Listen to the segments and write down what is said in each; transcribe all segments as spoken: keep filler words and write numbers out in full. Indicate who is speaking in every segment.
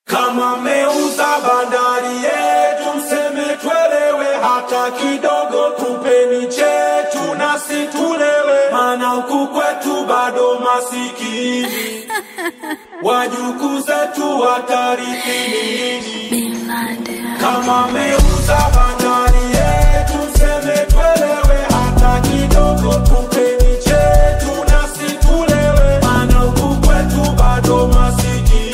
Speaker 1: Kama meuza bandari yetu mseme twelewe, hata kidogo tupeni chetu nasi tulewe, maana huku kwetu bado masikini. Wajukuu zetu watarithi nini? Kama meuza bandari yetu mseme twelewe, hata kidogo tupeni chetu nasi tulewe, maana huku kwetu bado masikini.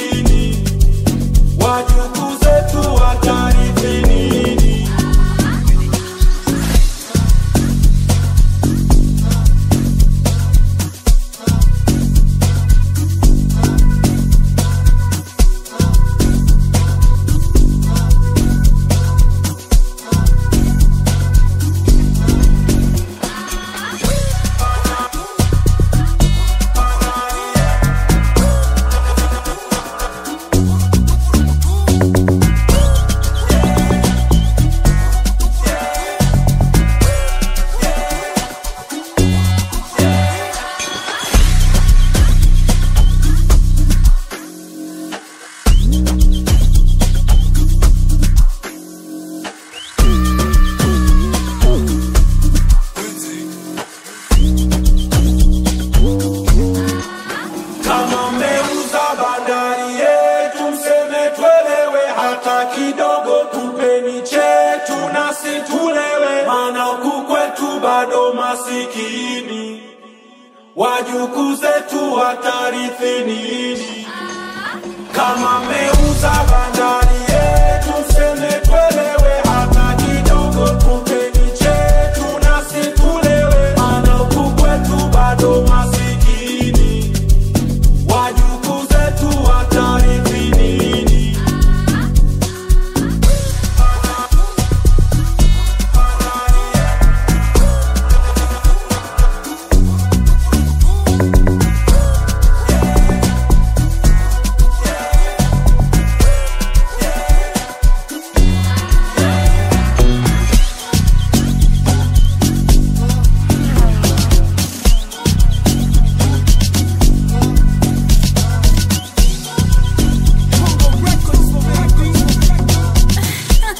Speaker 1: Wajukuu zetu watarithi nini? Kidogo tupeni chetu nasi tulewe, maana huku kwetu bado masikini. Wajukuu zetu watarithi nini? Kama meuza bandari yetu mseme twelewe, hata kidogo tupeni chetu nasi tulewe, maana huku kwetu bado masikini. Wajukuu zetu watarithi nini?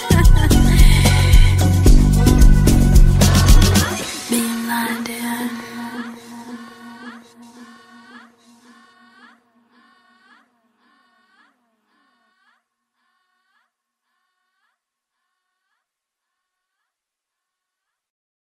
Speaker 2: Being blinded.